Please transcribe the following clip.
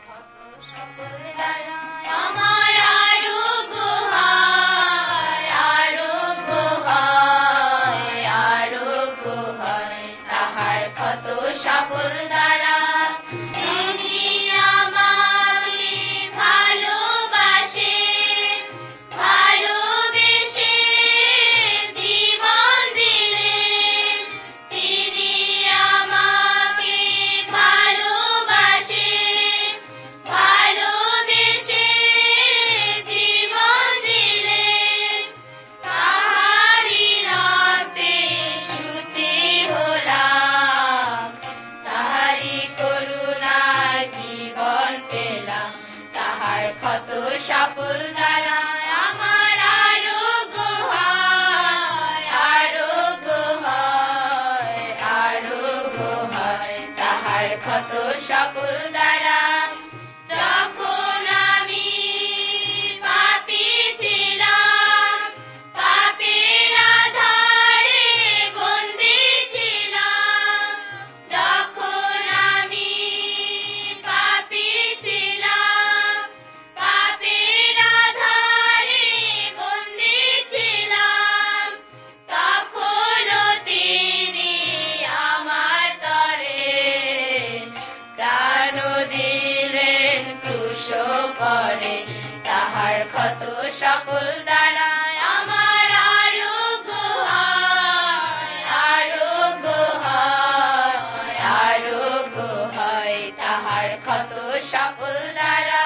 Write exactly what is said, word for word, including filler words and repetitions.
সকল দ্বারায় আমার আরোগ্য হয়, আরোগ্য হয়, আরোগ্য হয় তাহার ক্ষত সকল দ্বারা। তিনি আমাকে ভালোবাসেন, ভালোবেসে জীবন দিলেন। তিনি আমাকে ভালোবাসেন, ভালোবেসে জীবন দিলেন। তাহারি রক্তে শুচি হলাম, তাহারি করুণায় জীবন পেলাম। তাহার ক্ষত সকল দ্বারায় আমার আরোগ্য হয়, আরোগ্য হয়, আরোগ্য হয় তাহার ক্ষত সকল দ্বারা। যখন আমি পাপী ছিলাম, পাপের আঁধারে বন্দী ছিলাম। যখন আমি পাপী ছিলাম, পাপের আঁধারে বন্দী ছিলাম, তখনও তিনি আমার তরে প্রাণ দিলেন ক্রুশ পরে। তাহার ক্ষত সকল দ্বারায় আমার আরোগ্য হয়, আরোগ্য হয়, আরোগ্য হয় তাহার ক্ষত সকল দ্বারা।